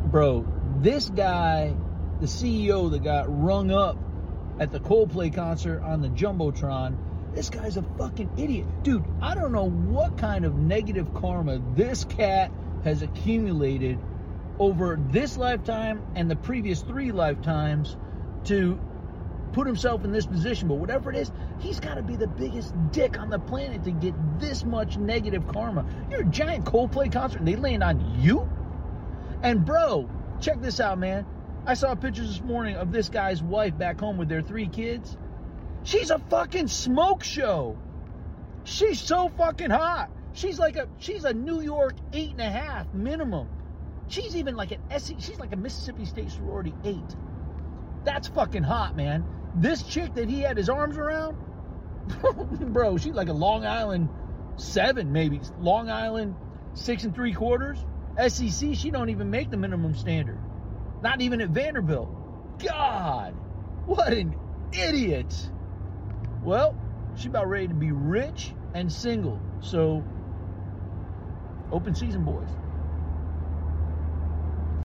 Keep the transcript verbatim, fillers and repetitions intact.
bro, this guy, the C E O that got rung up at the Coldplay concert on the Jumbotron, this guy's a fucking idiot. Dude, I don't know what kind of negative karma this cat has accumulated over this lifetime and the previous three lifetimes to put himself in this position. But whatever it is, he's got to be the biggest dick on the planet to get this much negative karma. You're a giant Coldplay concert and they land on you? And bro, check this out, man. I saw pictures this morning of this guy's wife back home with their three kids. She's a fucking smoke show. She's so fucking hot. She's like a she's a New York eight and a half minimum. She's even like an S. She's like a Mississippi State sorority eight. That's fucking hot, man. This chick that he had his arms around, bro, she's like a Long Island seven, maybe. Long Island six and three quarters. S E C, she don't even make the minimum standard. Not even at Vanderbilt. God, what an idiot. Well, she about ready to be rich and single. So, open season, boys.